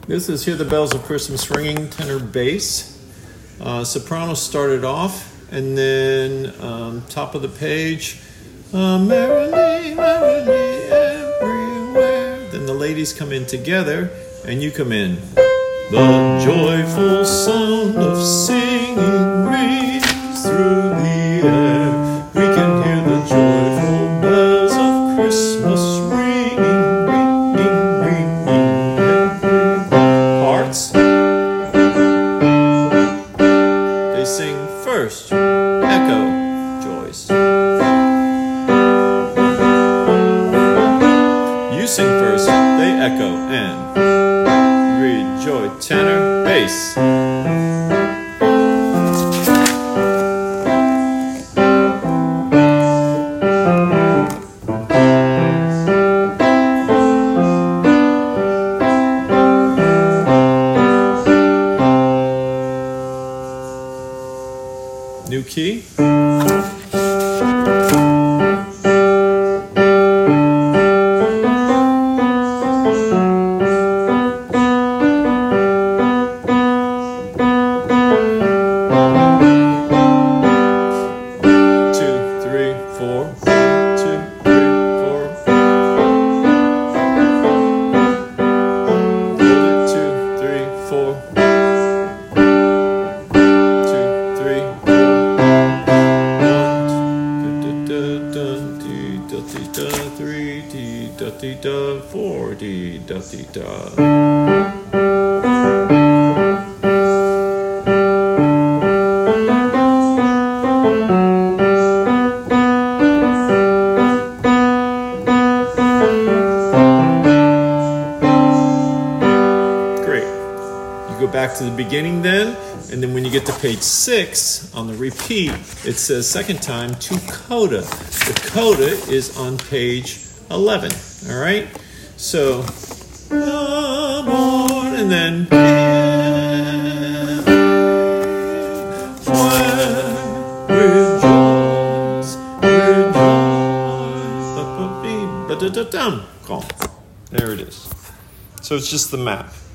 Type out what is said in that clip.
This is Hear the Bells of Christmas Ringing, tenor bass. Soprano started off, and then top of the page, merrily, merrily everywhere. Then the ladies come in together, and you come in. The joyful sound of singing rings through the air. We can hear the joyful bells of Christmas ringing, ringing, ringing everywhere. Parts. They sing first. Echo, Joyce. You sing first. They echo and rejoice. Tenor, bass. New key. Three, D, da, D, da, 4, D, da, D, da. Great. You go back to the beginning then, and then when you get to page 6 on the repeat, it says second time to coda. The coda is on page 11. All right? So, come on, and then rejoice, rejoice. Calm. There it is. So it's just the map.